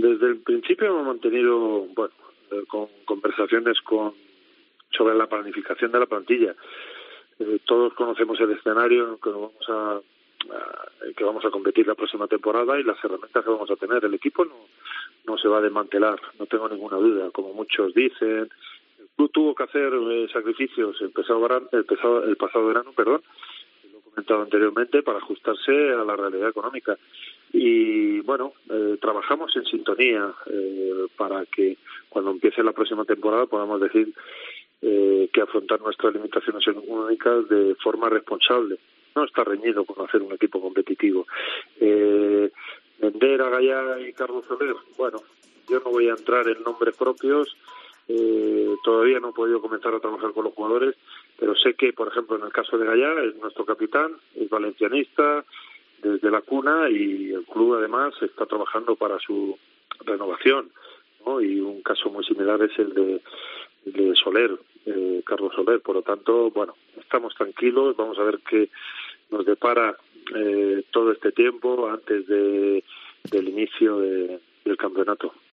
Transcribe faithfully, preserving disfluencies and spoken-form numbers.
Desde el principio hemos mantenido, bueno, eh, con conversaciones con sobre la planificación de la plantilla. Eh, todos conocemos el escenario en el que nos vamos a, a que vamos a competir la próxima temporada y las herramientas que vamos a tener. El equipo no, no se va a desmantelar, no tengo ninguna duda, como muchos dicen. El club tuvo que hacer eh, sacrificios el pasado verano, el pasado, el pasado verano, perdón, lo he comentado anteriormente, para ajustarse a la realidad económica. Y bueno, eh, trabajamos en sintonía eh, para que cuando empiece la próxima temporada podamos decir eh, que afrontar nuestras limitaciones económicas de forma responsable. No está reñido con hacer un equipo competitivo. Eh, vender a Gallá y Carlos Soler, bueno, yo no voy a entrar en nombres propios, eh, todavía no he podido comenzar a trabajar con los jugadores, pero sé que, por ejemplo, en el caso de Gallá, es nuestro capitán, es valencianista desde la cuna y el club además está trabajando para su renovación, ¿no? Y un caso muy similar es el de, el de Soler, eh, Carlos Soler. Por lo tanto, bueno, estamos tranquilos, vamos a ver qué nos depara eh, todo este tiempo antes de del inicio de, del campeonato.